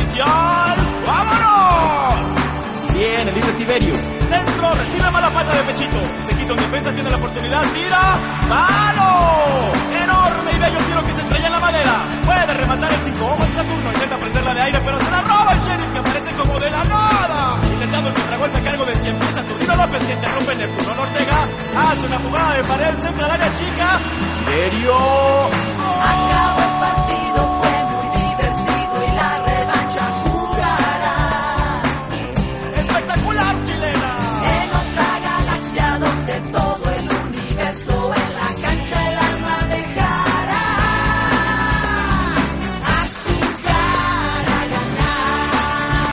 inicial. ¡Vámonos! Viene, dice Tiberio. Centro, recibe mala falta de pechito. Se quita en defensa, tiene la oportunidad, tira. ¡Mano! Enorme y bello tiro que se estrella en la madera. Puede rematar el 5 ojos de Saturno. Intenta prenderla de aire, pero se la roba el Sheriff, que aparece como de la nada. Intentando el contragolpe a cargo de 100 pies. Saturnino López, que interrumpe Neptuno Ortega. Hace una jugada de pared, centra al área chica. Tiberio. Acabó.